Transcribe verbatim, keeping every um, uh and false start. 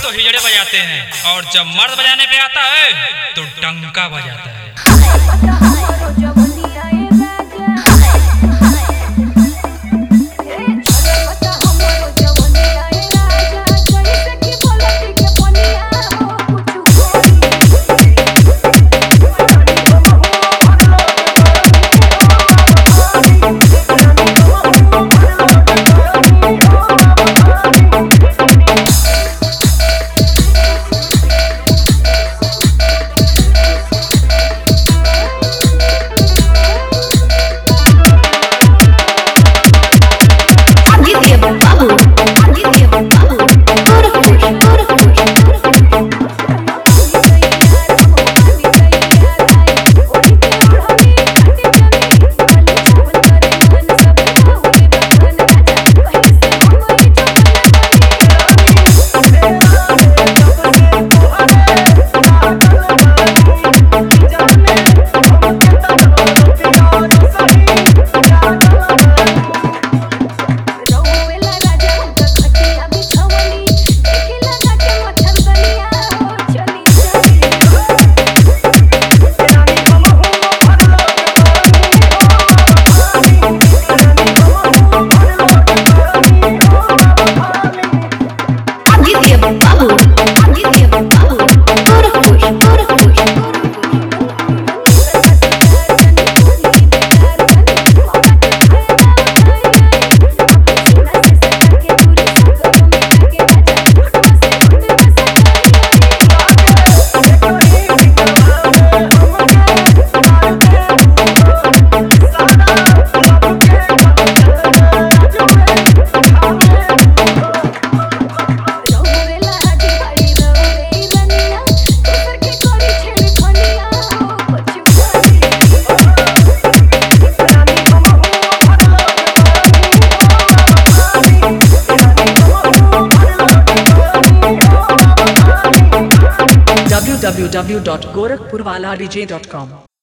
तो हिजड़े बजाते हैं और जब मर्द बजाने पे आता है तो डंका बजाता है। w w w dot gorakhpurwala d j dot com